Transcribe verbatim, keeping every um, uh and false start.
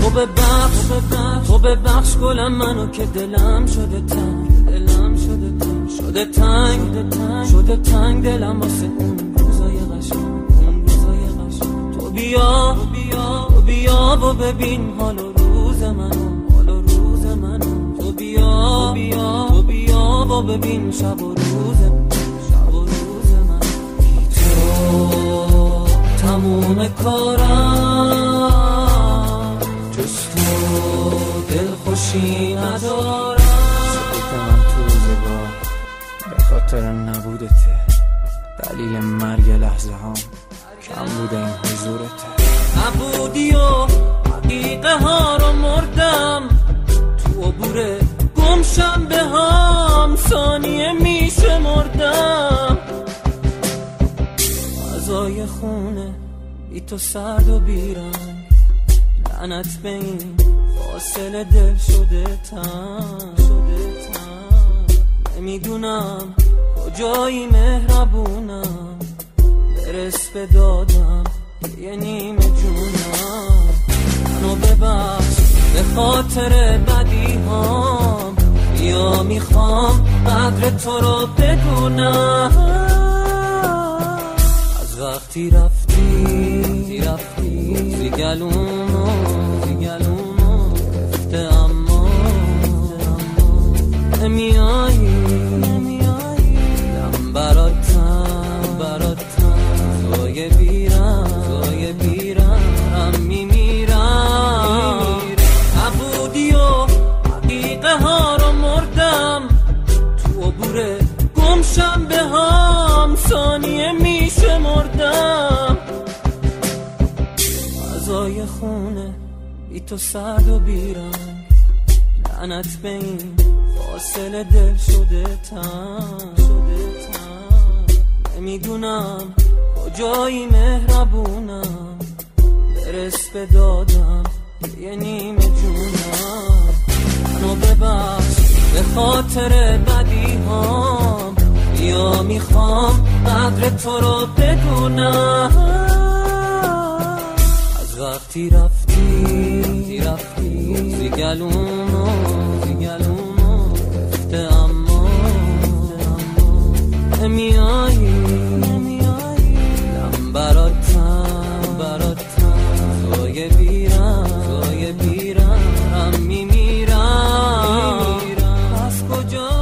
تو ببخش تو ببخش گلم منو که دلم شده تنگ دلم شده تنگ شده تنگ شده تنگ دلم واسه اون روزای قشنگ اون روزای قشنگ تو بیا تو بیا و ببین حال و روز منو حال و روز منو تو بیا تو بیا و ببین شب و روز شب و روز من بی تو تموم کارم جز تو دل خوشی ندارم سکوت من تو روزگار به خاطر نبودته دلیل مرگ لحظه هم کم بوده این حضورته نبودی و حقیقه ها رو مردم تو عبوره گمشم به هم ثانیه میشه مردم فضای خونه بی تو سرد و بیرنگ لعنت به این فاصله دل شده تنگ شده تنگ نمیدونم کجایی مهربونم برس به دادم یه نیمه جونم منو ببخش به خاطر بدی هام یا میخوام قدر تو رو بدونم از وقتی رفتی رفتی زیگلونو زیگلونو گفته اما نمیایی نمیایی دم براتم براتم زای بیرم زای بیرم هم میمیرم نبودی و حقیقه ها رو مردم تو عبوره گمشم به هم ثانیه میشه مردم فضای خونه بی تو سرد و بیرنگ لعنت به این فاصله دل شده تنگ شده تنگ نمیدونم کجایی مهربونم برس به دادم یه نیمه جونم منو ببخش به خاطر بدی هام یا میخوام قدر تو رو بدونم از وقتی رفتی رفتی زیگلونو زیگلونو گفته اما نمیایی نمیایی دم براتم براتم زای بیرم زای بیرم هم میمیرم از کجا